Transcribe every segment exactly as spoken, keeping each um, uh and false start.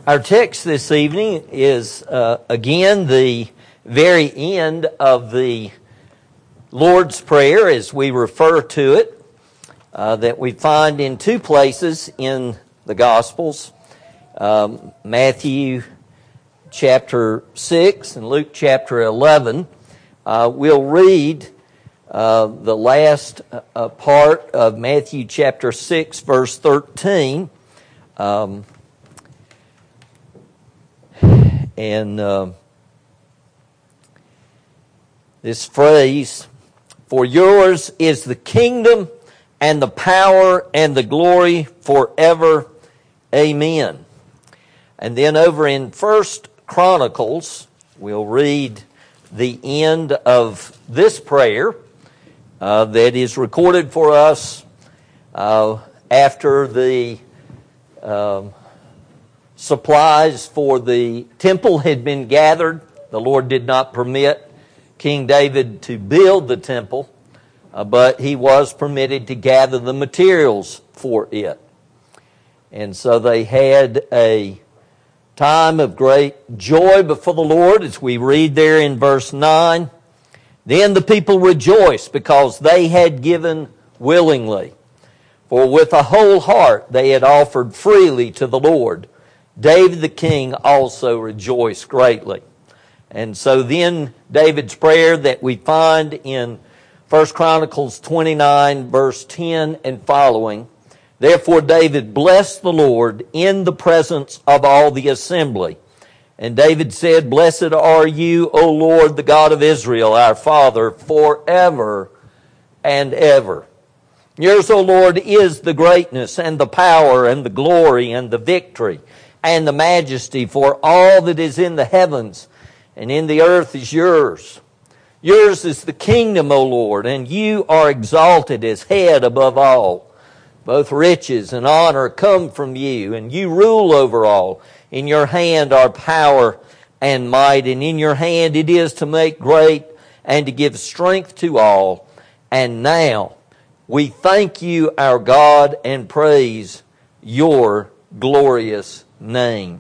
Our text this evening is, uh, again, the very end of the Lord's Prayer, as we refer to it, uh, that we find in two places in the Gospels, um, Matthew chapter six and Luke chapter eleven. Uh, we'll read uh, the last uh, part of Matthew chapter six, verse thirteen. Um, And uh, this phrase, "For yours is the kingdom and the power and the glory forever. Amen." And then over in First Chronicles, we'll read the end of this prayer uh, that is recorded for us uh, after the Um, supplies for the temple had been gathered. The Lord did not permit King David to build the temple, uh, but he was permitted to gather the materials for it. And so they had a time of great joy before the Lord, as we read there in verse nine. "Then the people rejoiced because they had given willingly. For with a whole heart they had offered freely to the Lord. David the king also rejoiced greatly." And so then David's prayer that we find in First Chronicles twenty-nine, verse ten and following. "Therefore David blessed the Lord in the presence of all the assembly. And David said, Blessed are you, O Lord, the God of Israel, our Father, forever and ever. Yours, O Lord, is the greatness and the power and the glory and the victory and the majesty, for all that is in the heavens and in the earth is yours. Yours is the kingdom, O Lord, and you are exalted as head above all. Both riches and honor come from you, and you rule over all. In your hand are power and might, and in your hand it is to make great and to give strength to all. And now we thank you, our God, and praise your glorious name.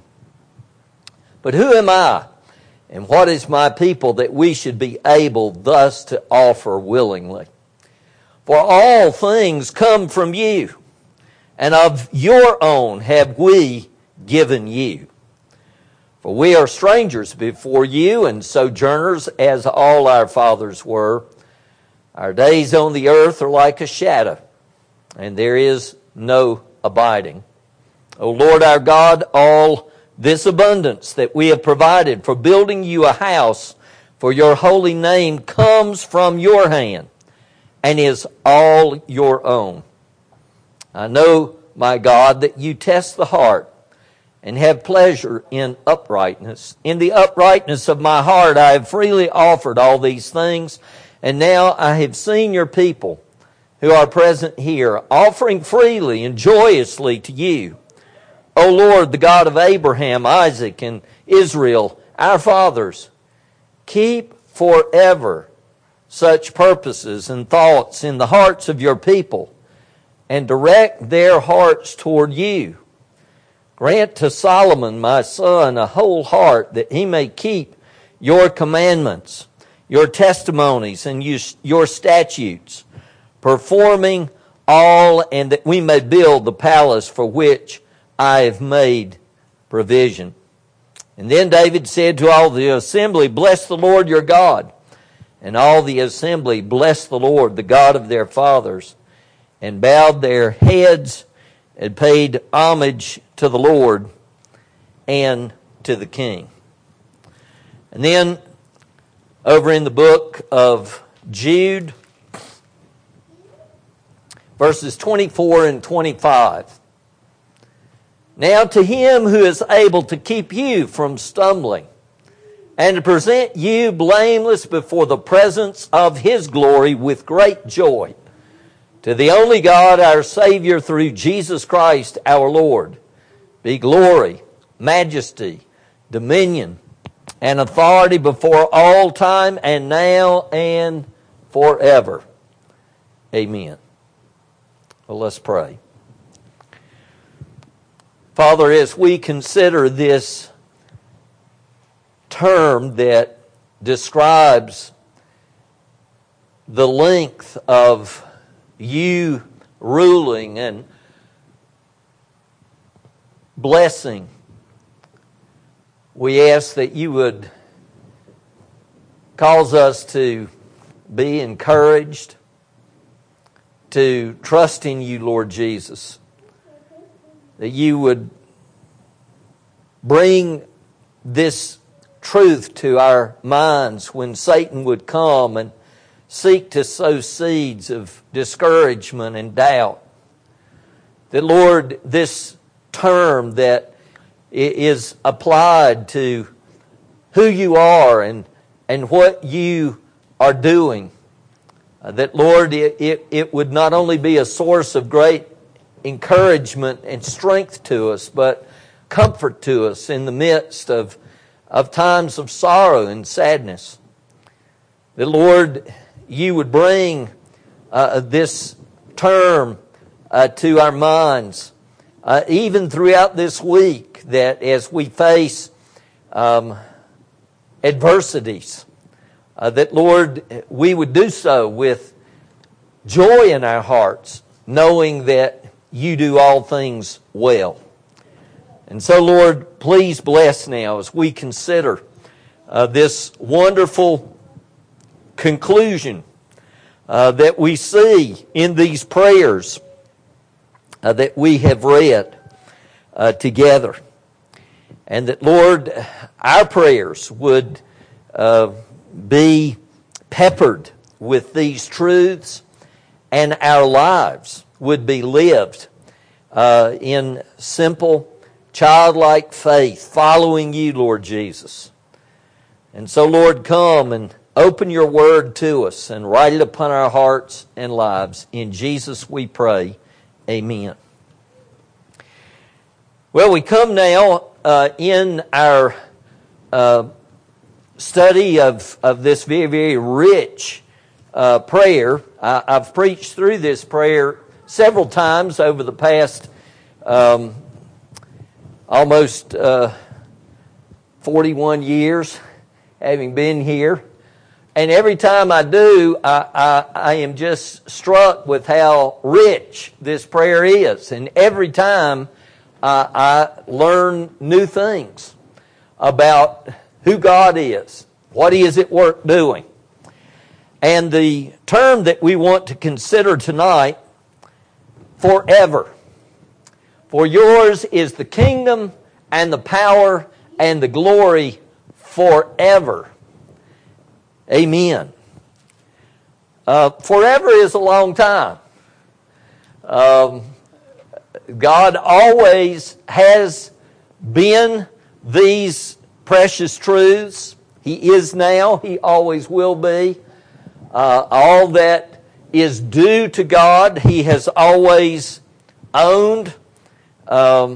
But who am I, and what is my people, that we should be able thus to offer willingly? For all things come from you, and of your own have we given you. For we are strangers before you, and sojourners as all our fathers were. Our days on the earth are like a shadow, and there is no abiding. O Lord our God, all this abundance that we have provided for building you a house for your holy name comes from your hand and is all your own. I know, my God, that you test the heart and have pleasure in uprightness. In the uprightness of my heart I have freely offered all these things, and now I have seen your people who are present here offering freely and joyously to you. O Lord, the God of Abraham, Isaac, and Israel, our fathers, keep forever such purposes and thoughts in the hearts of your people, and direct their hearts toward you. Grant to Solomon, my son, a whole heart, that he may keep your commandments, your testimonies, and your statutes, performing all, and that we may build the palace for which I have made provision." And then David said to all the assembly, "Bless the Lord your God." And all the assembly blessed the Lord, the God of their fathers, and bowed their heads and paid homage to the Lord and to the King. And then over in the book of Jude, verses twenty-four and twenty-five. "Now to him who is able to keep you from stumbling and to present you blameless before the presence of his glory with great joy, to the only God, our Savior, through Jesus Christ our Lord, be glory, majesty, dominion, and authority before all time and now and forever. Amen." Well, let's pray. Father, as we consider this term that describes the length of you ruling and blessing, we ask that you would cause us to be encouraged, to trust in you, Lord Jesus, that you would bring this truth to our minds when Satan would come and seek to sow seeds of discouragement and doubt. That, Lord, this term that is applied to who you are and, and what you are doing, uh, that, Lord, it, it, it would not only be a source of great encouragement and strength to us, but comfort to us in the midst of, of times of sorrow and sadness. That, Lord, you would bring uh, this term uh, to our minds, uh, even throughout this week, that as we face um, adversities, uh, that, Lord, we would do so with joy in our hearts, knowing that you do all things well. And so, Lord, please bless now as we consider uh, this wonderful conclusion uh, that we see in these prayers uh, that we have read uh, together. And that, Lord, our prayers would uh, be peppered with these truths, and our lives would be lived uh, in simple, childlike faith, following you, Lord Jesus. And so, Lord, come and open your word to us and write it upon our hearts and lives. In Jesus we pray. Amen. Well, we come now uh, in our uh, study of, of this very, very rich uh, prayer. I, I've preached through this prayer several times over the past um, almost uh, forty-one years, having been here. And every time I do, I, I, I am just struck with how rich this prayer is. And every time uh, I learn new things about who God is, what He is at work doing. And the term that we want to consider tonight, forever. For yours is the kingdom and the power and the glory forever. Amen. Uh, forever is a long time. Um, God always has been these precious truths. He is now. He always will be. Uh, all that is due to God, He has always owned. Um,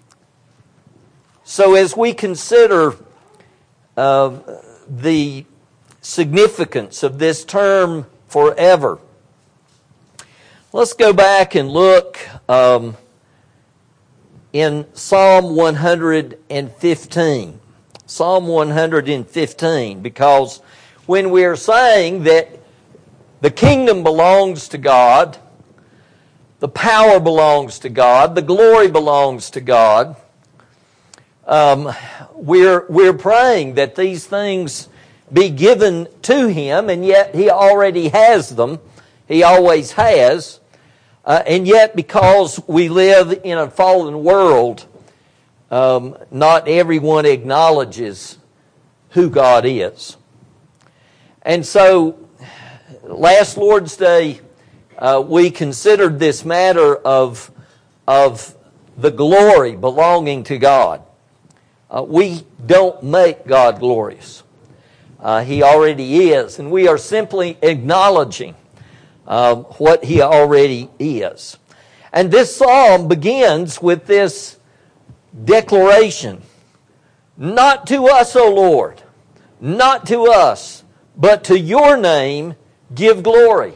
so as we consider uh, the significance of this term forever, let's go back and look um, in Psalm one hundred fifteen. Psalm one hundred fifteen, because when we are saying that the kingdom belongs to God, the power belongs to God, the glory belongs to God, um, we're, we're praying that these things be given to Him, and yet He already has them. He always has. Uh, and yet, because we live in a fallen world, um, not everyone acknowledges who God is. And so, last Lord's Day, uh, we considered this matter of, of the glory belonging to God. Uh, we don't make God glorious. Uh, he already is, and we are simply acknowledging uh, what He already is. And this psalm begins with this declaration: not to us, O Lord, not to us, but to your name give glory.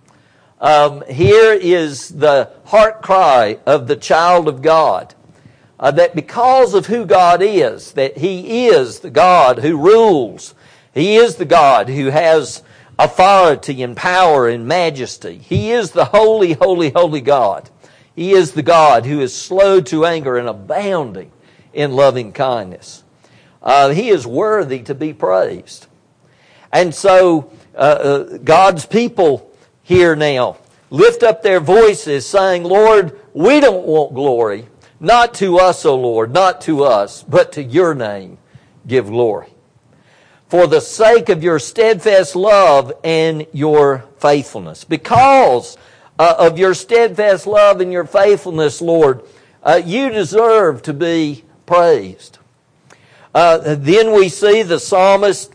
Um, here is the heart cry of the child of God. uh, that because of who God is, that He is the God who rules, He is the God who has authority and power and majesty. He is the holy, holy, holy God. He is the God who is slow to anger and abounding in loving kindness. Uh, he is worthy to be praised. And so uh, uh, God's people here now lift up their voices saying, Lord, we don't want glory. Not to us, O Lord, not to us, but to your name give glory. For the sake of your steadfast love and your faithfulness. Because uh, of your steadfast love and your faithfulness, Lord, uh, you deserve to be praised. Uh, then we see the psalmist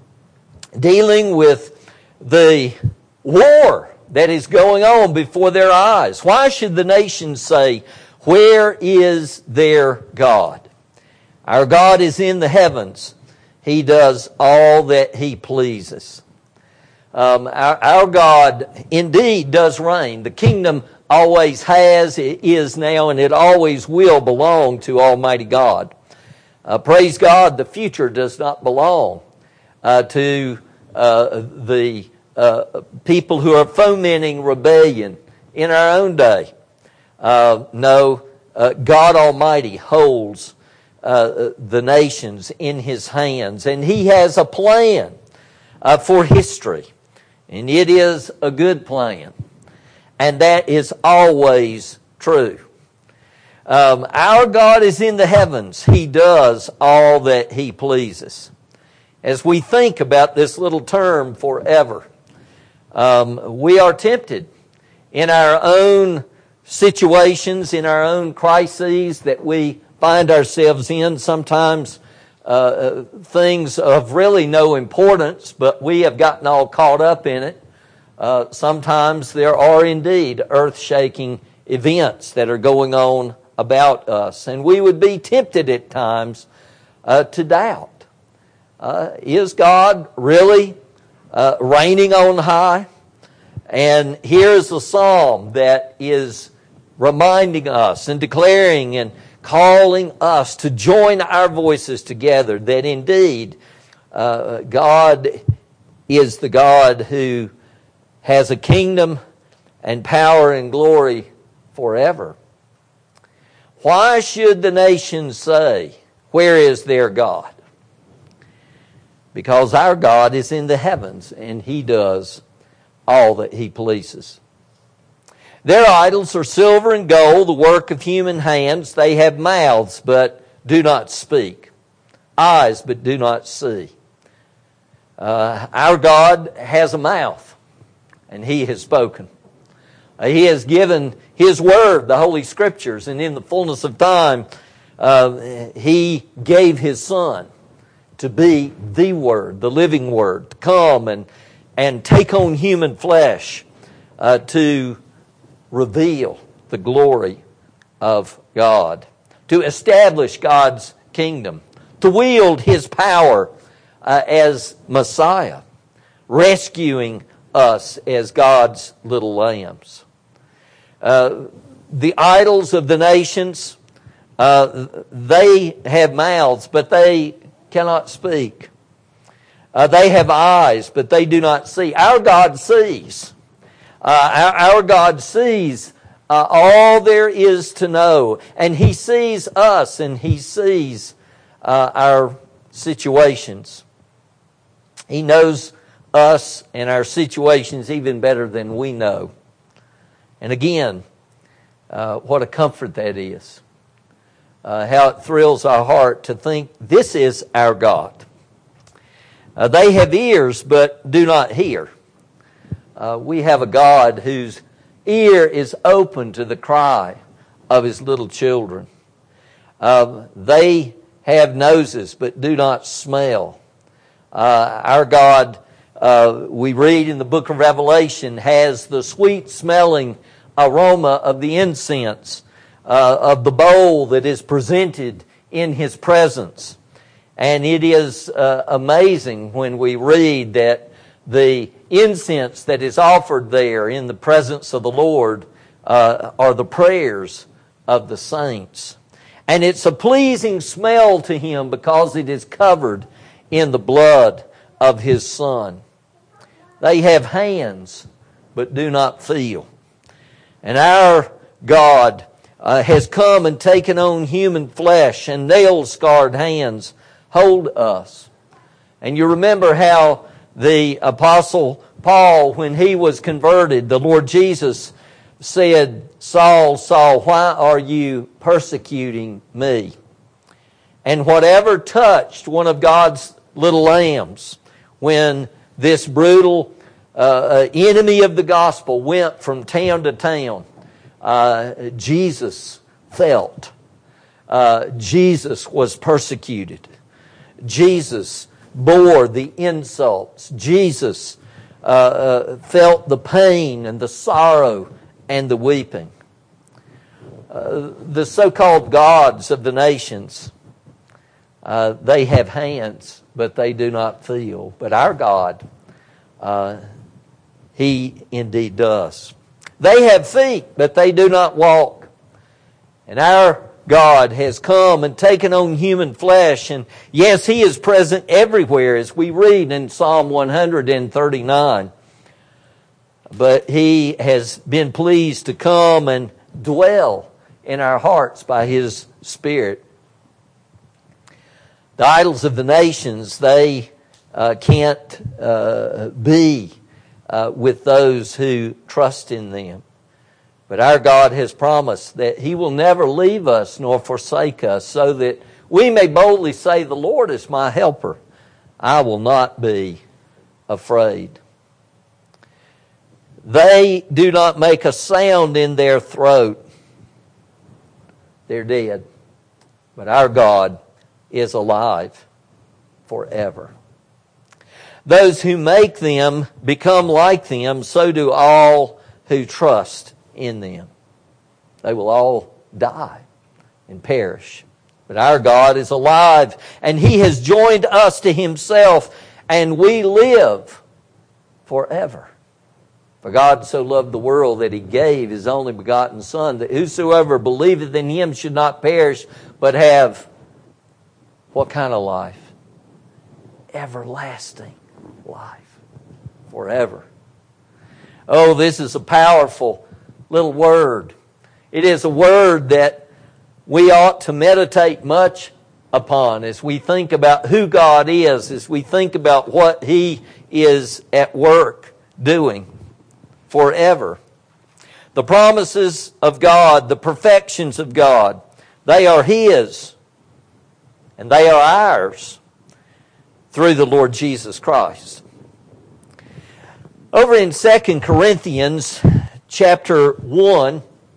dealing with the war that is going on before their eyes. Why should the nations say, where is their God? Our God is in the heavens. He does all that He pleases. Um, our, our God indeed does reign. The kingdom always has, it is now, and it always will belong to Almighty God. Uh, praise God, the future does not belong uh, to uh, the uh, people who are fomenting rebellion in our own day. Uh, no, uh, God Almighty holds uh, the nations in His hands, and He has a plan uh, for history, and it is a good plan, and that is always true. Um, our God is in the heavens. He does all that He pleases. As we think about this little term, forever, um, we are tempted in our own situations, in our own crises that we find ourselves in, sometimes uh, things of really no importance, but we have gotten all caught up in it. Uh, sometimes there are indeed earth-shaking events that are going on about us, and we would be tempted at times uh, to doubt. Uh, is God really uh, reigning on high? And here's a psalm that is reminding us and declaring and calling us to join our voices together that indeed uh, God is the God who has a kingdom and power and glory forever. Why should the nations say, where is their God? Because our God is in the heavens and He does all that He pleases. Their idols are silver and gold, the work of human hands. They have mouths, but do not speak. Eyes, but do not see. Uh, our God has a mouth, and He has spoken. Uh, he has given His Word, the Holy Scriptures, and in the fullness of time, uh, He gave His Son to be the Word, the living Word, to come and, and take on human flesh, uh, to reveal the glory of God, to establish God's kingdom, to wield His power uh, as Messiah, rescuing us as God's little lambs. Uh, the idols of the nations, uh, they have mouths, but they cannot speak. Uh, they have eyes, but they do not see. Our God sees. Uh, our, our God sees uh, all there is to know, and He sees us, and He sees uh, our situations. He knows us and our situations even better than we know. And again, uh, what a comfort that is. Uh, how it thrills our heart to think this is our God. Uh, they have ears but do not hear. Uh, we have a God whose ear is open to the cry of His little children. Uh, they have noses but do not smell. Uh, our God, uh, we read in the book of Revelation, has the sweet-smelling aroma of the incense, uh, of the bowl that is presented in His presence. And it is uh, amazing when we read that the incense that is offered there in the presence of the Lord uh, are the prayers of the saints. And it's a pleasing smell to Him because it is covered in the blood of His Son. They have hands, but do not feel. And our God uh, has come and taken on human flesh, and nail-scarred hands hold us. And you remember how the Apostle Paul, when he was converted, the Lord Jesus said, Saul, Saul, why are you persecuting me? And whatever touched one of God's little lambs, when this brutal uh, enemy of the gospel went from town to town, uh, Jesus felt. Uh, Jesus was persecuted. Jesus bore the insults. Jesus uh, uh, felt the pain and the sorrow and the weeping. Uh, the so-called gods of the nations, uh, they have hands, but they do not feel. But our God, uh, He indeed does. They have feet, but they do not walk. And our God has come and taken on human flesh. And yes, He is present everywhere, as we read in Psalm one thirty-nine. But He has been pleased to come and dwell in our hearts by His Spirit. The idols of the nations, they uh, can't uh, be uh, with those who trust in them. But our God has promised that He will never leave us nor forsake us, so that we may boldly say, the Lord is my helper. I will not be afraid. They do not make a sound in their throat. They're dead. But our God is alive forever. Those who make them become like them, so do all who trust in them. They will all die and perish. But our God is alive, and He has joined us to Himself, and we live forever. For God so loved the world that He gave His only begotten Son, that whosoever believeth in Him should not perish, but have what kind of life? Everlasting life. Forever. Oh, this is a powerful little word. It is a word that we ought to meditate much upon as we think about who God is, as we think about what He is at work doing forever. The promises of God, the perfections of God, they are His and they are ours through the Lord Jesus Christ. Over in Second Corinthians chapter one,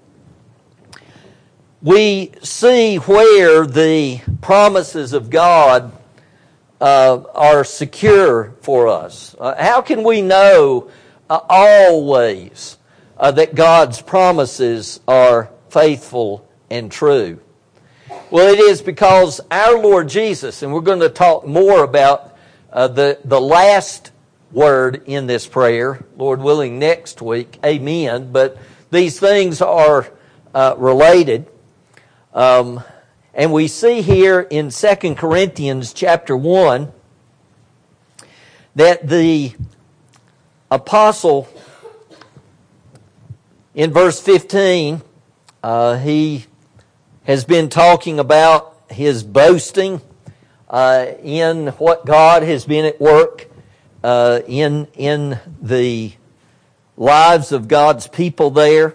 we see where the promises of God uh, are secure for us. Uh, how can we know uh, always uh, that God's promises are faithful and true? Well, it is because our Lord Jesus, and we're going to talk more about uh, the, the last word in this prayer, Lord willing, next week, amen, but these things are uh, related. Um, and we see here in Second Corinthians chapter one that the apostle in verse fifteen, uh, he has been talking about his boasting uh, in what God has been at work uh, in, in the lives of God's people there,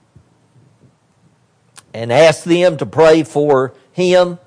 and asked them to pray for him.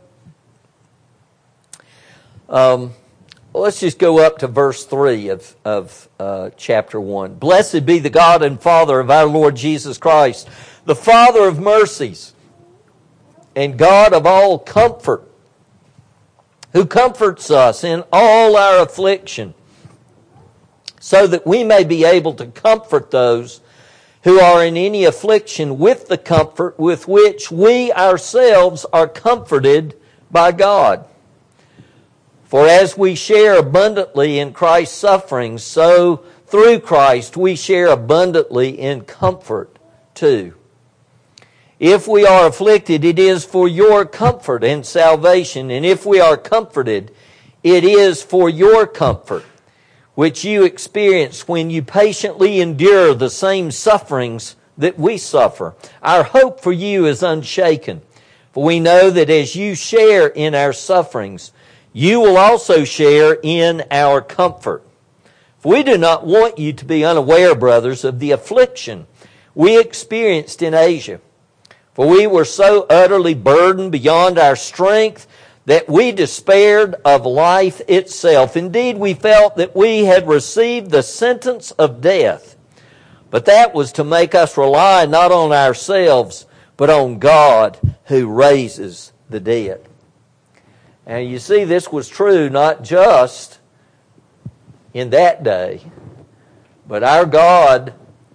Um, let's just go up to verse three of, of uh, chapter one. Blessed be the God and Father of our Lord Jesus Christ, the Father of mercies and God of all comfort, who comforts us in all our affliction, so that we may be able to comfort those who are in any affliction with the comfort with which we ourselves are comforted by God. For as we share abundantly in Christ's sufferings, so through Christ we share abundantly in comfort too. If we are afflicted, it is for your comfort and salvation. And if we are comforted, it is for your comfort, which you experience when you patiently endure the same sufferings that we suffer. Our hope for you is unshaken, for we know that as you share in our sufferings, you will also share in our comfort. For we do not want you to be unaware, brothers, of the affliction we experienced in Asia. For we were so utterly burdened beyond our strength that we despaired of life itself. Indeed, we felt that we had received the sentence of death. But that was to make us rely not on ourselves, but on God who raises the dead. And you see, this was true not just in that day, but our God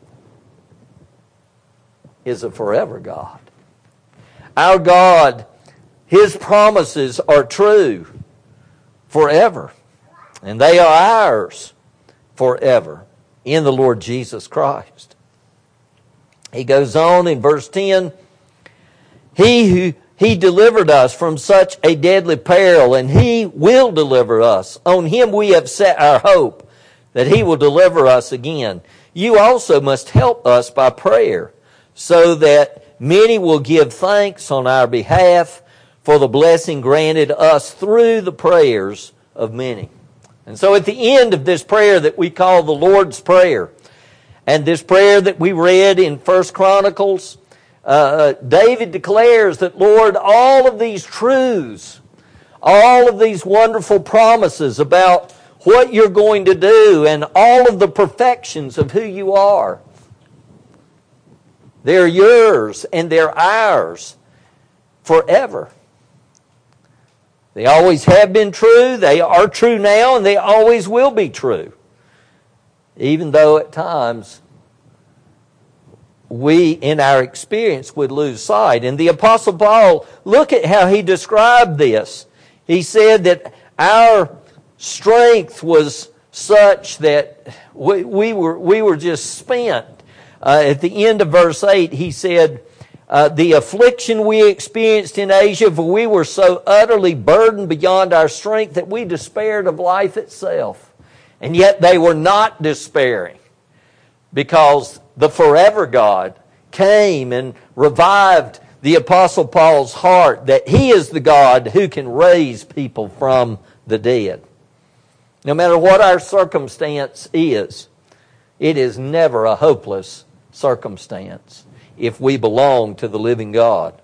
is a forever God. Our God, His promises are true forever. And they are ours forever in the Lord Jesus Christ. He goes on in verse ten, He who He delivered us from such a deadly peril, and He will deliver us. On Him we have set our hope, that He will deliver us again. You also must help us by prayer, so that many will give thanks on our behalf for the blessing granted us through the prayers of many. And so at the end of this prayer that we call the Lord's Prayer, and this prayer that we read in First Chronicles, uh, David declares that, Lord, all of these truths, all of these wonderful promises about what you're going to do and all of the perfections of who you are, they're yours and they're ours forever. They always have been true, they are true now, and they always will be true. Even though at times we, in our experience, would lose sight. And the Apostle Paul, look at how he described this. He said that our strength was such that we, we, were, we were just spent. Uh, at the end of verse eight, he said, uh, the affliction we experienced in Asia, for we were so utterly burdened beyond our strength that we despaired of life itself. And yet they were not despairing, because the forever God came and revived the Apostle Paul's heart that He is the God who can raise people from the dead. No matter what our circumstance is, it is never a hopeless circumstance if we belong to the living God.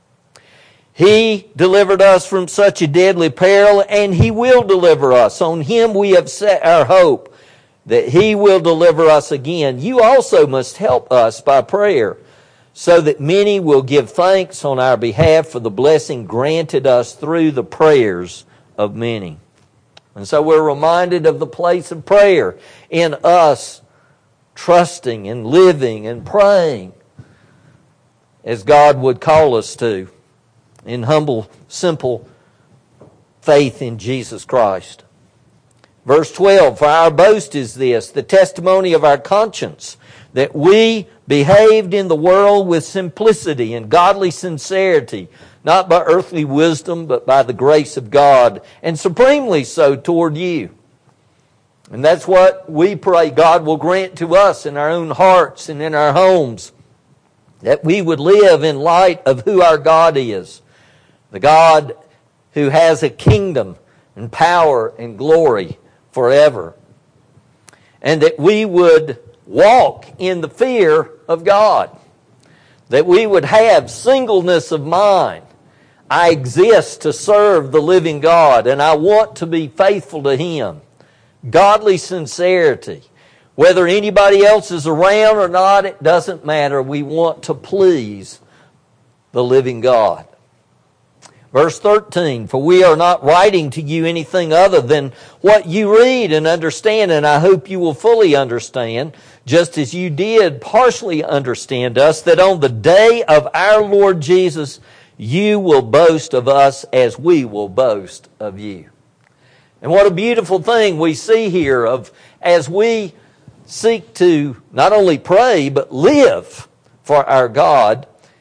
He delivered us from such a deadly peril, and He will deliver us. On Him we have set our hope, that He will deliver us again. You also must help us by prayer, so that many will give thanks on our behalf for the blessing granted us through the prayers of many. And so we're reminded of the place of prayer in us trusting and living and praying as God would call us to, in humble, simple faith in Jesus Christ. Verse twelve, for our boast is this, the testimony of our conscience, that we behaved in the world with simplicity and godly sincerity, not by earthly wisdom, but by the grace of God, and supremely so toward you. And that's what we pray God will grant to us in our own hearts and in our homes, that we would live in light of who our God is, the God who has a kingdom and power and glory forever. And that we would walk in the fear of God, that we would have singleness of mind. I exist to serve the living God, and I want to be faithful to Him. Godly sincerity. Whether anybody else is around or not, it doesn't matter. We want to please the living God. Verse thirteen, for we are not writing to you anything other than what you read and understand, and I hope you will fully understand, just as you did partially understand us, that on the day of our Lord Jesus, you will boast of us as we will boast of you. And what a beautiful thing we see here of as we seek to not only pray but live for our God,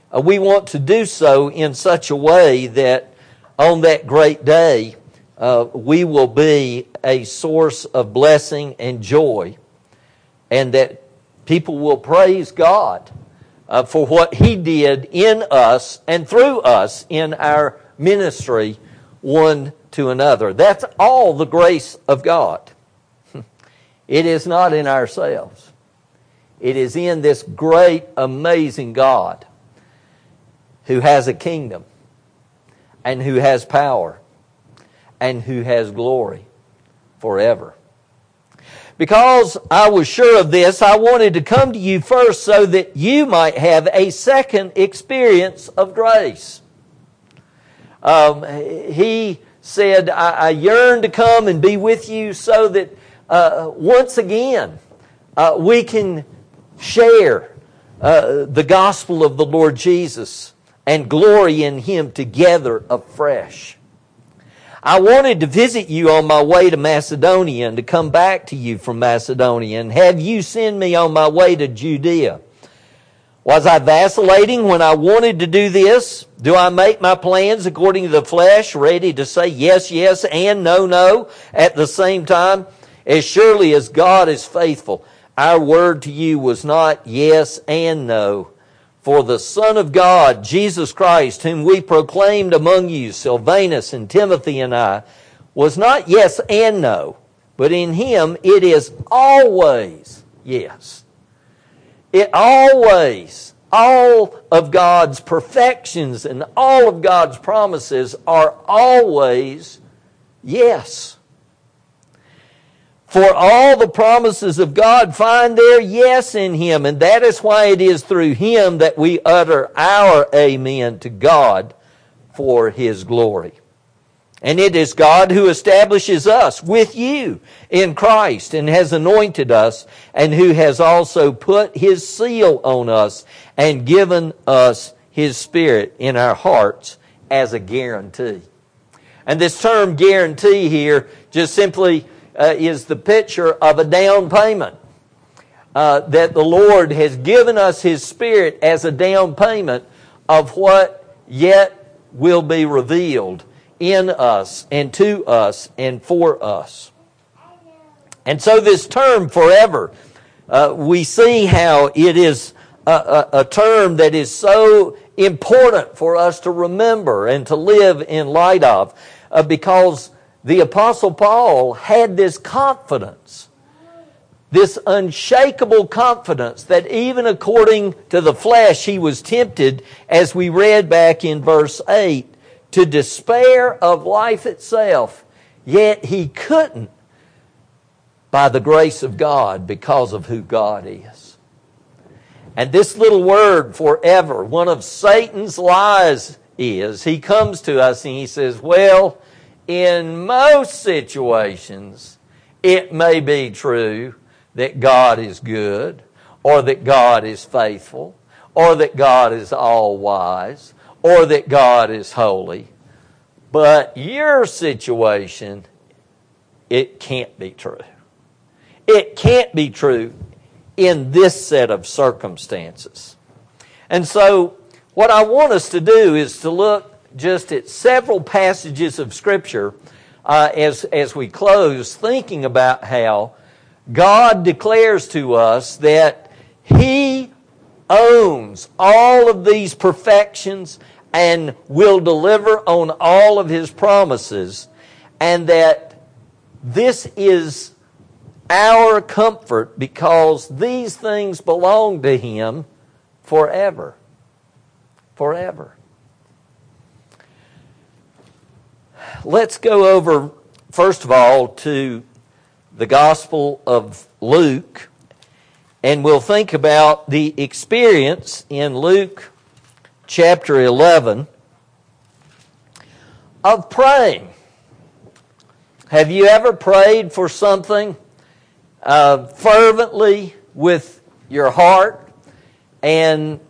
uh, we want to do so in such a way that on that great day, uh, we will be a source of blessing and joy, and that people will praise God uh, for what He did in us and through us in our ministry one to another. That's all the grace of God. It is not in ourselves. It is in this great, amazing God who has a kingdom and who has power and who has glory forever. Because I was sure of this, I wanted to come to you first so that you might have a second experience of grace. Um, he said, I, I yearn to come and be with you so that uh, once again uh, we can share uh, the gospel of the Lord Jesus and glory in Him together afresh. I wanted to visit you on my way to Macedonia and to come back to you from Macedonia and have you send me on my way to Judea. Was I vacillating when I wanted to do this? Do I make my plans according to the flesh, ready to say yes, yes, and no, no at the same time? As surely as God is faithful, our word to you was not yes and no. For the Son of God, Jesus Christ, whom we proclaimed among you, Silvanus and Timothy and I, was not yes and no, but in Him it is always yes. It always, all of God's perfections and all of God's promises are always yes. For all the promises of God find their yes in Him, and that is why it is through Him that we utter our amen to God for His glory. And it is God who establishes us with you in Christ and has anointed us, and who has also put His seal on us and given us His Spirit in our hearts as a guarantee. And this term guarantee here just simply uh, is the picture of a down payment. Uh, that the Lord has given us His Spirit as a down payment of what yet will be revealed in us and to us and for us. And so this term forever, uh, we see how it is a, a, a term that is so important for us to remember and to live in light of, uh, because the Apostle Paul had this confidence, this unshakable confidence that even according to the flesh he was tempted, as we read back in verse eight, to despair of life itself, yet he couldn't by the grace of God because of who God is. And this little word forever, one of Satan's lies is, he comes to us and he says, well, in most situations, it may be true that God is good, or that God is faithful, or that God is all-wise, or that God is holy. But your situation, it can't be true. It can't be true in this set of circumstances. And so, what I want us to do is to look just at several passages of Scripture uh, as, as we close, thinking about how God declares to us that He owns all of these perfections and will deliver on all of His promises, and that this is our comfort because these things belong to Him forever. Forever. Let's go over, first of all, to the Gospel of Luke, and we'll think about the experience in Luke chapter eleven of praying. Have you ever prayed for something uh, fervently with your heart and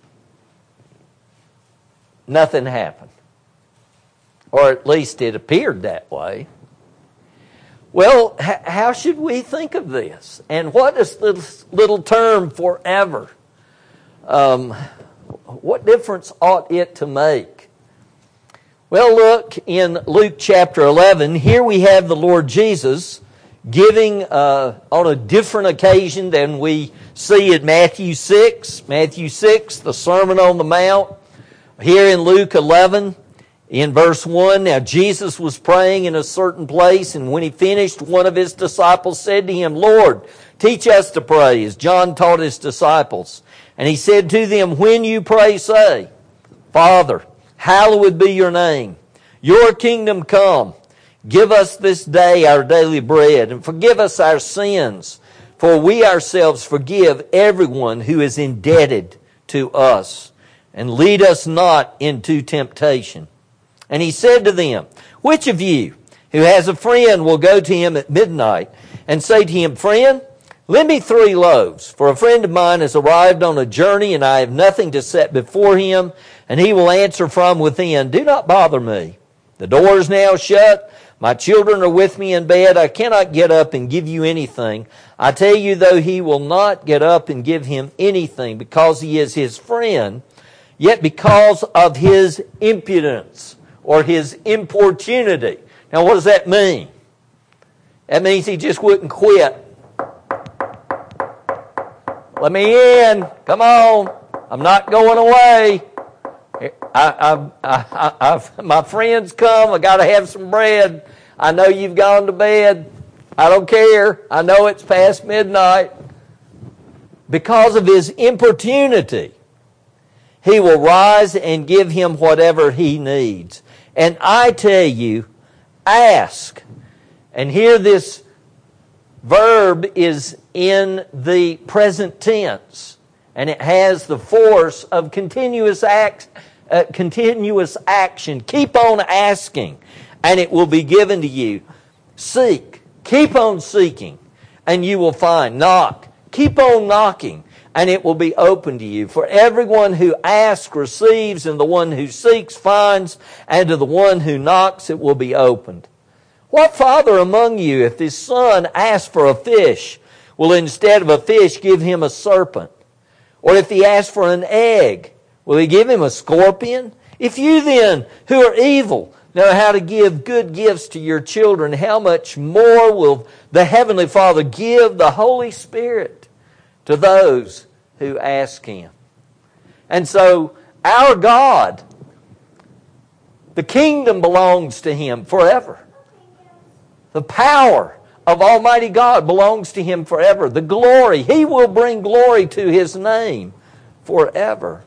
nothing happened? Or at least it appeared that way. Well, h- how should we think of this? And what is this little term forever? Um, what difference ought it to make? Well, look in Luke chapter eleven. Here we have the Lord Jesus giving uh, on a different occasion than we see in Matthew six. Matthew six, the Sermon on the Mount. Here in Luke eleven, in verse one, now Jesus was praying in a certain place, and when he finished, one of his disciples said to him, Lord, teach us to pray, as John taught his disciples. And he said to them, when you pray, say, Father, hallowed be your name. Your kingdom come. Give us this day our daily bread, and forgive us our sins, for we ourselves forgive everyone who is indebted to us. And lead us not into temptation. And he said to them, which of you who has a friend will go to him at midnight and say to him, Friend, lend me three loaves, for a friend of mine has arrived on a journey, and I have nothing to set before him. And he will answer from within, Do not bother me. The door is now shut. My children are with me in bed. I cannot get up and give you anything. I tell you, though he will not get up and give him anything because he is his friend, yet because of his impudence or his importunity. Now, what does that mean? That means he just wouldn't quit. Let me in. Come on. I'm not going away. I, I, I, I, my friends come. I got to have some bread. I know you've gone to bed. I don't care. I know it's past midnight. Because of his importunity, he will rise and give him whatever he needs. And I tell you, ask. And here this verb is in the present tense, and it has the force of continuous act, uh, continuous action. Keep on asking, and it will be given to you. Seek. Keep on seeking, and you will find. Knock. Keep on knocking, and it will be open to you. For everyone who asks receives, and the one who seeks finds, and to the one who knocks it will be opened. What father among you, if his son asks for a fish, will instead of a fish give him a serpent? Or if he asks for an egg, will he give him a scorpion? If you then, who are evil, know how to give good gifts to your children, how much more will the Heavenly Father give the Holy Spirit to those who ask Him? And so, our God, the kingdom belongs to Him forever. The power of Almighty God belongs to Him forever. The glory, He will bring glory to His name forever.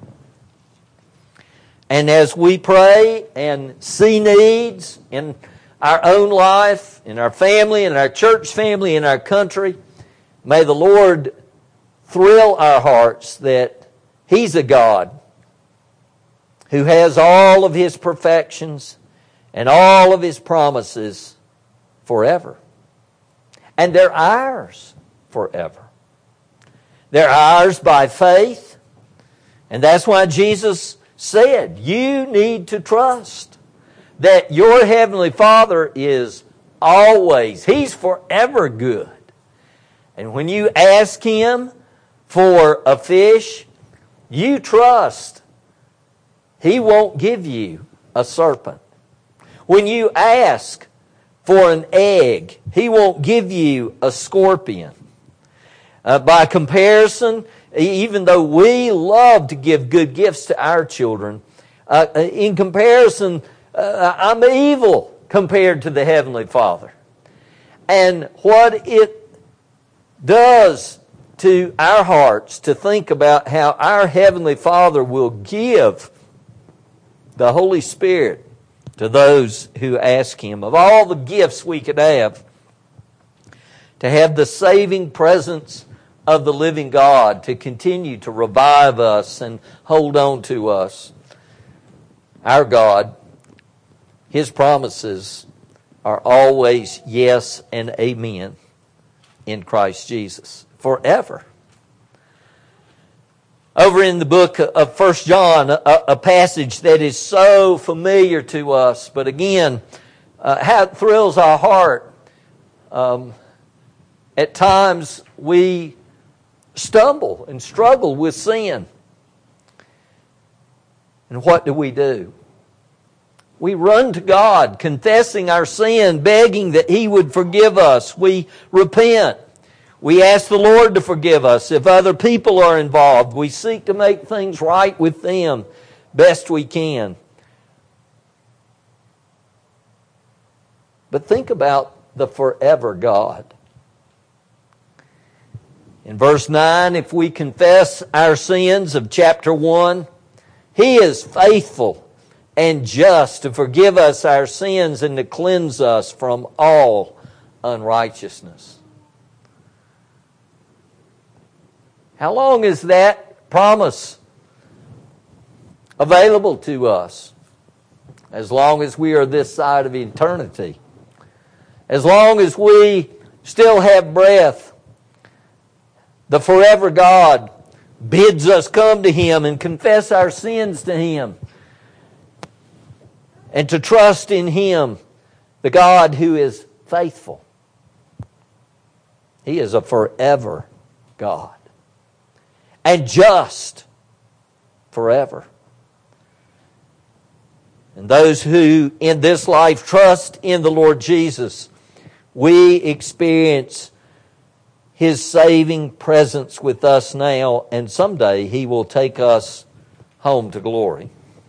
And as we pray and see needs in our own life, in our family, in our church family, in our country, may the Lord thrill our hearts that He's a God who has all of His perfections and all of His promises forever. And they're ours forever. They're ours by faith. And that's why Jesus said, you need to trust that your Heavenly Father is always, He's forever good. And when you ask Him for a fish, you trust He won't give you a serpent. When you ask for an egg, He won't give you a scorpion. Uh, by comparison, even though we love to give good gifts to our children, uh, in comparison, uh, I'm evil compared to the Heavenly Father. And what it does to our hearts to think about how our Heavenly Father will give the Holy Spirit to those who ask Him. Of all the gifts we could have, to have the saving presence of the living God to continue to revive us and hold on to us. Our God, His promises are always yes and amen in Christ Jesus forever. Over in the book of First John, a, a passage that is so familiar to us, but again, uh, how it thrills our heart. Um, at times we stumble and struggle with sin. And what do we do? We run to God, confessing our sin, begging that He would forgive us. We repent. We ask the Lord to forgive us. If other people are involved, we seek to make things right with them best we can. But think about the forever God. In verse nine, if we confess our sins of chapter one, He is faithful and just to forgive us our sins and to cleanse us from all unrighteousness. How long is that promise available to us? As long as we are this side of eternity. As long as we still have breath, the forever God bids us come to Him and confess our sins to Him. And to trust in Him, the God who is faithful. He is a forever God. And just forever. And those who in this life trust in the Lord Jesus, we experience His saving presence with us now, and someday He will take us home to glory.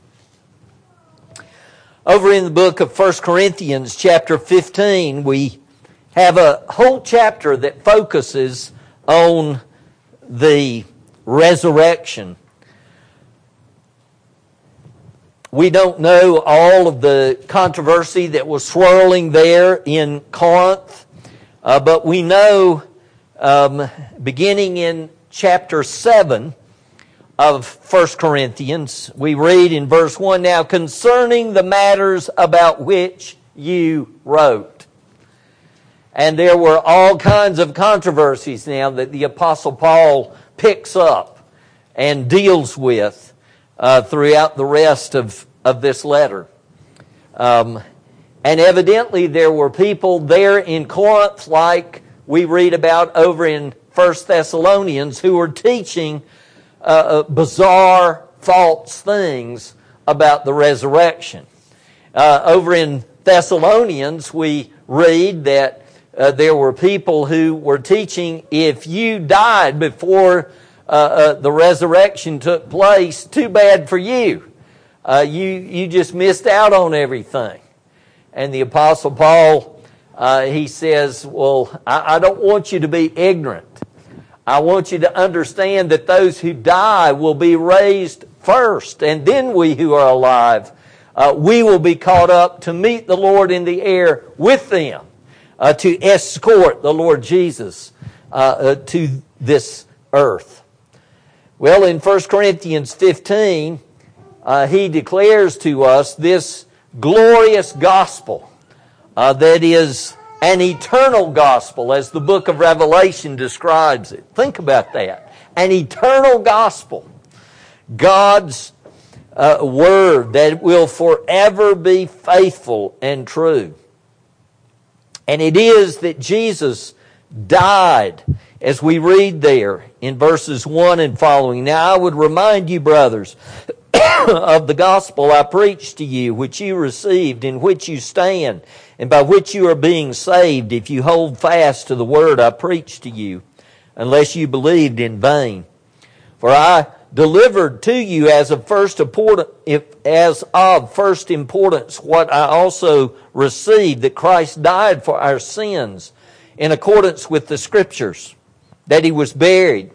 Over in the book of First Corinthians chapter fifteen, we have a whole chapter that focuses on the resurrection. We don't know all of the controversy that was swirling there in Corinth, uh, but we know um, beginning in chapter seven of First Corinthians, we read in verse one, now concerning the matters about which you wrote. And there were all kinds of controversies now that the Apostle Paul picks up and deals with uh, throughout the rest of, of this letter. Um, and evidently there were people there in Corinth, like we read about over in First Thessalonians, who were teaching uh, bizarre, false things about the resurrection. Uh, over in Thessalonians, we read that Uh, there were people who were teaching if you died before uh, uh, the resurrection took place, too bad for you. Uh, you you just missed out on everything. And the Apostle Paul, uh, he says, well, I, I don't want you to be ignorant. I want you to understand that those who die will be raised first, and then we who are alive, uh, we will be caught up to meet the Lord in the air with them. Uh, to escort the Lord Jesus uh, uh, to this earth. Well, in First Corinthians fifteen, uh, he declares to us this glorious gospel uh, that is an eternal gospel, as the book of Revelation describes it. Think about that. An eternal gospel. God's uh, word that will forever be faithful and true. And it is that Jesus died, as we read there in verses one and following. Now I would remind you, brothers, of the gospel I preached to you, which you received, in which you stand, and by which you are being saved, if you hold fast to the word I preached to you, unless you believed in vain. For I delivered to you as of first important, if as of first importance what I also received, that Christ died for our sins in accordance with the Scriptures, that He was buried,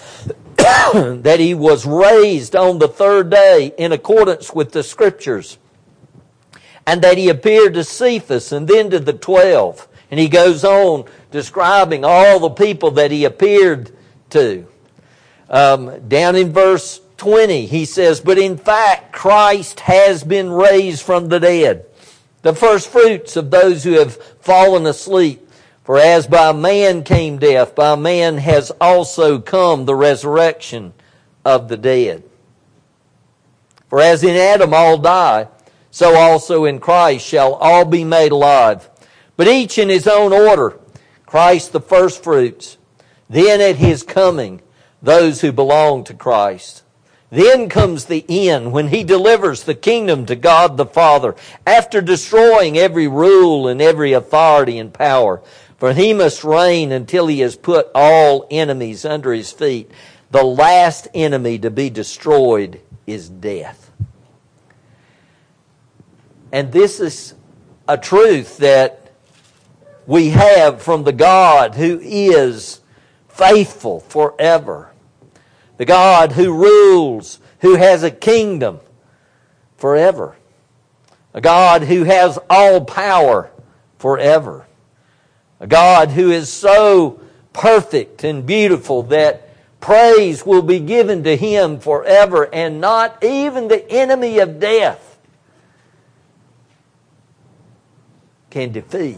that He was raised on the third day in accordance with the Scriptures, and that He appeared to Cephas and then to the twelve. And he goes on describing all the people that He appeared to. Um, down in verse twenty, he says, but in fact, Christ has been raised from the dead, the first fruits of those who have fallen asleep. For as by man came death, by man has also come the resurrection of the dead. For as in Adam all die, so also in Christ shall all be made alive. But each in his own order, Christ the first fruits, then at His coming, those who belong to Christ. Then comes the end, when He delivers the kingdom to God the Father, after destroying every rule and every authority and power. For He must reign until He has put all enemies under His feet. The last enemy to be destroyed is death. And this is a truth that we have from the God who is faithful forever. The God who rules, who has a kingdom forever. A God who has all power forever. A God who is so perfect and beautiful that praise will be given to Him forever, and not even the enemy of death can defeat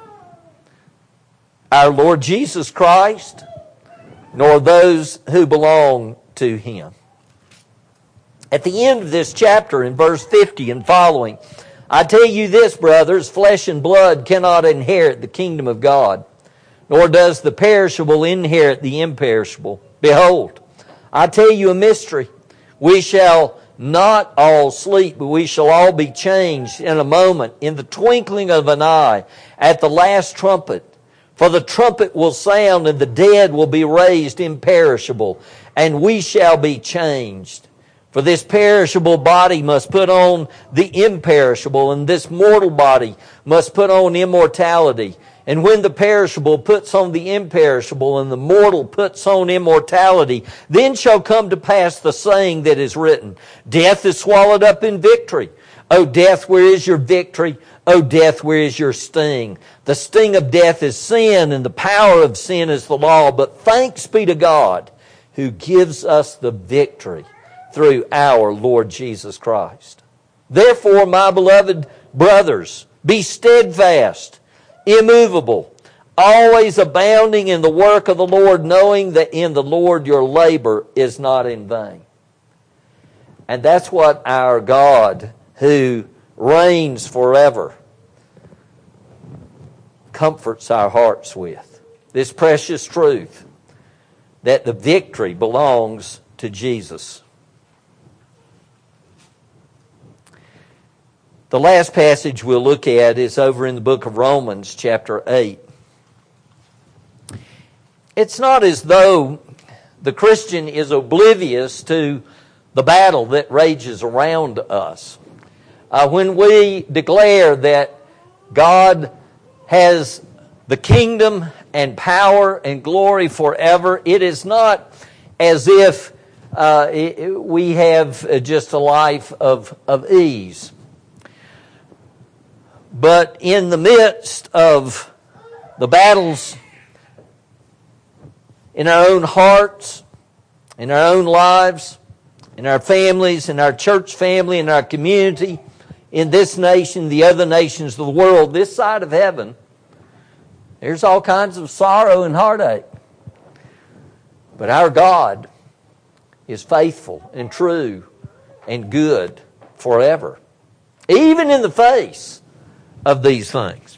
our Lord Jesus Christ, nor those who belong to Him. At the end of this chapter, in verse fifty and following, I tell you this, brothers, flesh and blood cannot inherit the kingdom of God, nor does the perishable inherit the imperishable. Behold, I tell you a mystery. We shall not all sleep, but we shall all be changed in a moment, in the twinkling of an eye, at the last trumpet. For the trumpet will sound, and the dead will be raised imperishable, and we shall be changed. For this perishable body must put on the imperishable, and this mortal body must put on immortality. And when the perishable puts on the imperishable, and the mortal puts on immortality, then shall come to pass the saying that is written, Death is swallowed up in victory. O death, where is your victory? O death, where is your sting? The sting of death is sin, and the power of sin is the law. But thanks be to God, who gives us the victory through our Lord Jesus Christ. Therefore, my beloved brothers, be steadfast, immovable, always abounding in the work of the Lord, knowing that in the Lord your labor is not in vain. And that's what our God, who reigns forever, comforts our hearts with. This precious truth that the victory belongs to Jesus. The last passage we'll look at is over in the book of Romans, chapter eight. It's not as though the Christian is oblivious to the battle that rages around us. Uh, when we declare that God has the kingdom and power and glory forever, it is not as if uh, it, we have just a life of, of ease. But in the midst of the battles in our own hearts, in our own lives, in our families, in our church family, in our community, in this nation, the other nations of the world, this side of heaven, there's all kinds of sorrow and heartache. But our God is faithful and true and good forever, even in the face of these things.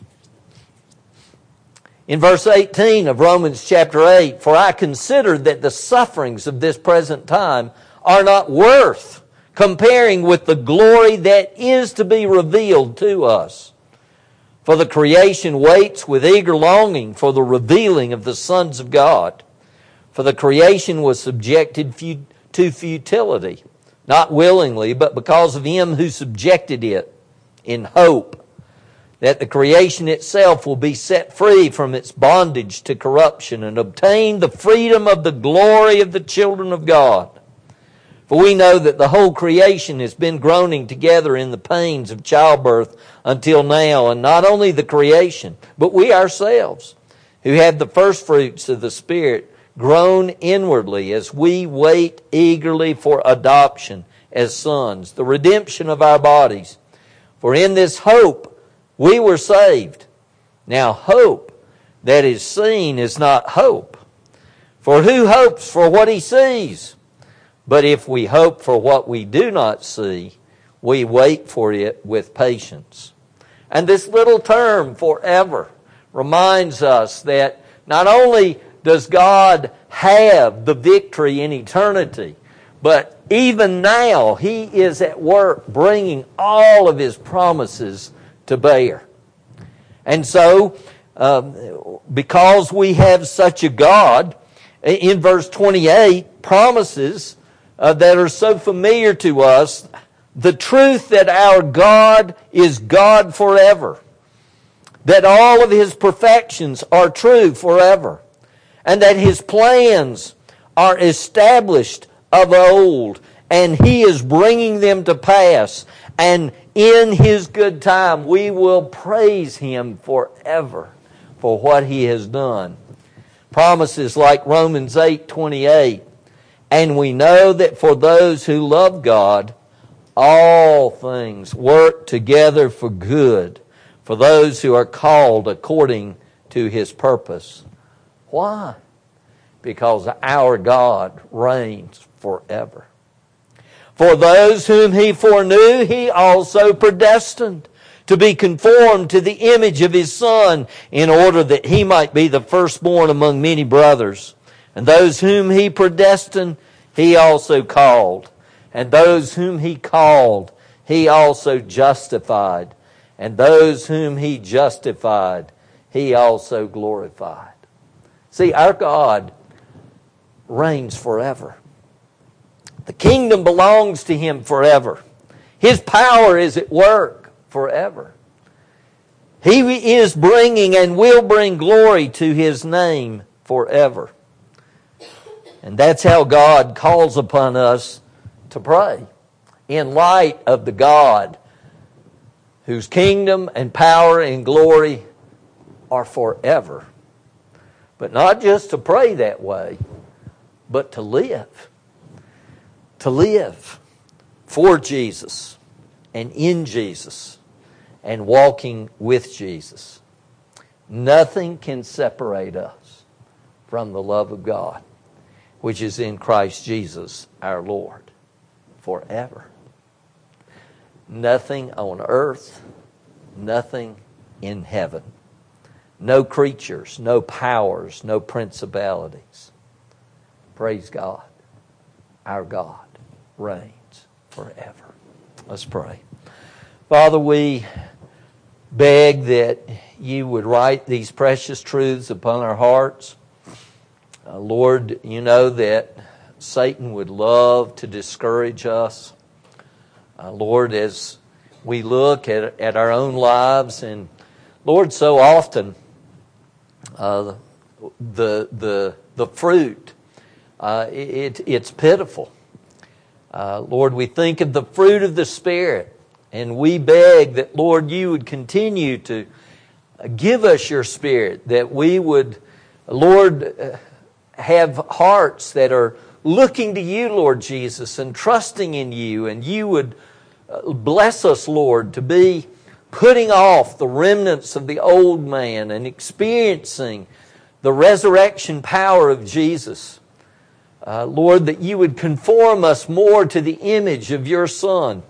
In verse eighteen of Romans chapter eight, for I consider that the sufferings of this present time are not worth comparing with the glory that is to be revealed to us. For the creation waits with eager longing for the revealing of the sons of God. For the creation was subjected to futility, not willingly, but because of Him who subjected it, in hope that the creation itself will be set free from its bondage to corruption and obtain the freedom of the glory of the children of God. For we know that the whole creation has been groaning together in the pains of childbirth until now, and not only the creation, but we ourselves, who have the first fruits of the Spirit, groan inwardly as we wait eagerly for adoption as sons, the redemption of our bodies. For in this hope we were saved. Now hope that is seen is not hope. For who hopes for what he sees? But if we hope for what we do not see, we wait for it with patience. And this little term, forever, reminds us that not only does God have the victory in eternity, But even now, He is at work bringing all of His promises to bear. And so, uh, because we have such a God, in verse twenty-eight, promises uh, that are so familiar to us, the truth that our God is God forever, that all of His perfections are true forever, and that His plans are established of old, and He is bringing them to pass, and in His good time we will praise Him forever for what He has done. Promises like Romans eight twenty-eight, and we know that for those who love God, all things work together for good, for those who are called according to His purpose. Why? Because our God reigns forever. For those whom He foreknew, He also predestined to be conformed to the image of His Son, in order that He might be the firstborn among many brothers. And those whom He predestined, He also called. And those whom He called, He also justified. And those whom He justified, He also glorified. See, our God reigns forever. The kingdom belongs to Him forever. His power is at work forever. He is bringing and will bring glory to His name forever. And that's how God calls upon us to pray, in light of the God whose kingdom and power and glory are forever. But not just to pray that way, but to live. To live for Jesus and in Jesus and walking with Jesus. Nothing can separate us from the love of God, which is in Christ Jesus our Lord, forever. Nothing on earth, nothing in heaven. No creatures, no powers, no principalities. Praise God. Our God reigns forever. Let's pray. Father, we beg that You would write these precious truths upon our hearts. Uh, Lord, You know that Satan would love to discourage us. Uh, Lord, as we look at, at our own lives, and Lord, so often uh, the the the fruit, uh, it it's pitiful. Uh, Lord, we think of the fruit of the Spirit. And we beg that, Lord, You would continue to give us Your Spirit, that we would, Lord, have hearts that are looking to You, Lord Jesus, and trusting in You, and You would bless us, Lord, to be putting off the remnants of the old man and experiencing the resurrection power of Jesus. Uh, Lord, that You would conform us more to the image of Your Son,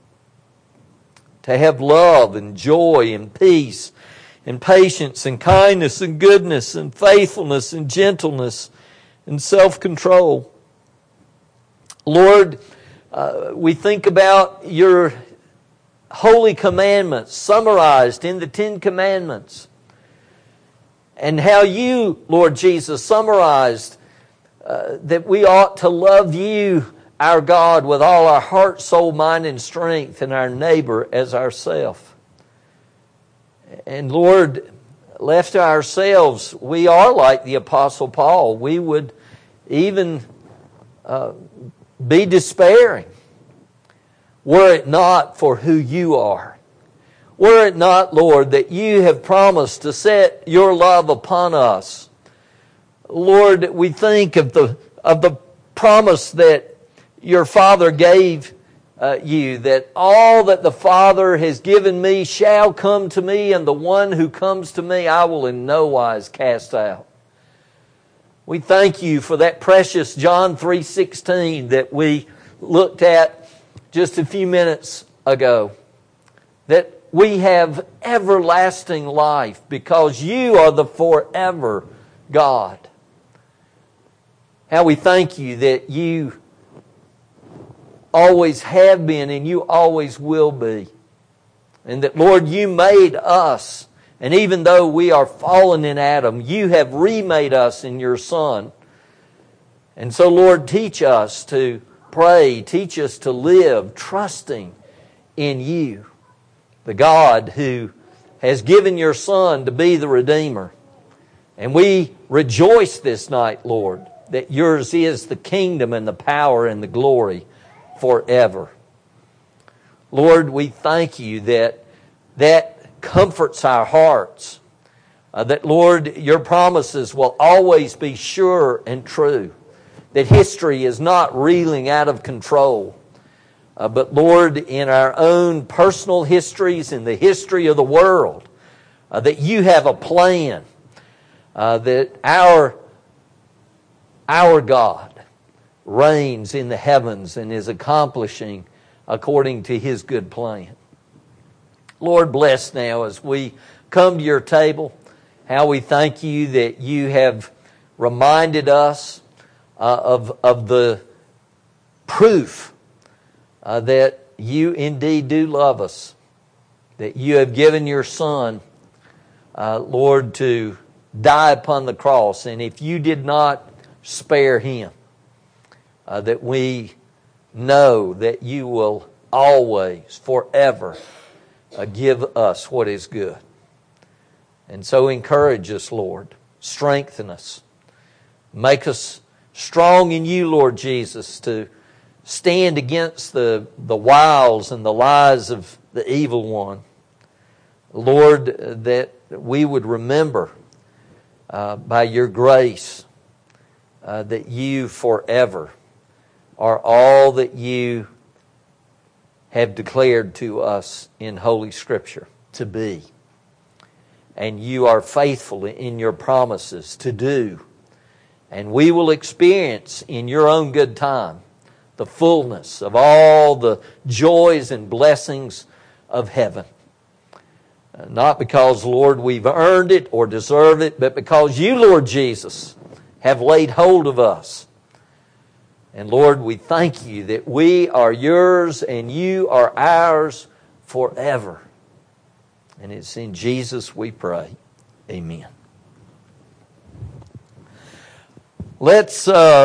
to have love and joy and peace and patience and kindness and goodness and faithfulness and gentleness and self-control. Lord, uh, we think about Your holy commandments summarized in the Ten Commandments, and how You, Lord Jesus, summarized uh, that we ought to love You, our God, with all our heart, soul, mind, and strength, and our neighbor as ourself. And Lord, left to ourselves, we are like the Apostle Paul. We would even uh, be despairing were it not for who You are. Were it not, Lord, that You have promised to set Your love upon us. Lord, we think of the of the promise that Your Father gave uh, You, that all that the Father has given Me shall come to Me, and the one who comes to Me I will in no wise cast out. We thank You for that precious John three sixteen that we looked at just a few minutes ago, that we have everlasting life because You are the forever God. How we thank You that You always have been and you always will be. And that, Lord, you made us. And even though we are fallen in Adam, you have remade us in your Son. And so, Lord, teach us to pray. Teach us to live trusting in you, the God who has given your Son to be the Redeemer. And we rejoice this night, Lord, that yours is the kingdom and the power and the glory forever. Lord, we thank you that that comforts our hearts. Uh, that, Lord, your promises will always be sure and true. That history is not reeling out of control. Uh, but, Lord, in our own personal histories, in the history of the world, uh, that you have a plan. Uh, that our, our God reigns in the heavens and is accomplishing according to His good plan. Lord, bless now as we come to your table, how we thank you that you have reminded us uh, of, of the proof uh, that you indeed do love us, that you have given your Son, uh, Lord, to die upon the cross. And if you did not spare Him, uh, that we know that you will always, forever, uh, give us what is good. And so encourage us, Lord. Strengthen us. Make us strong in you, Lord Jesus, to stand against the, the wiles and the lies of the evil one. Lord, that we would remember uh, by your grace uh, that you forever are all that you have declared to us in Holy Scripture to be. And you are faithful in your promises to do. And we will experience in your own good time the fullness of all the joys and blessings of heaven. Not because, Lord, we've earned it or deserved it, but because you, Lord Jesus, have laid hold of us. And Lord, we thank you that we are yours and you are ours forever. And it's in Jesus we pray. Amen. Let's... Uh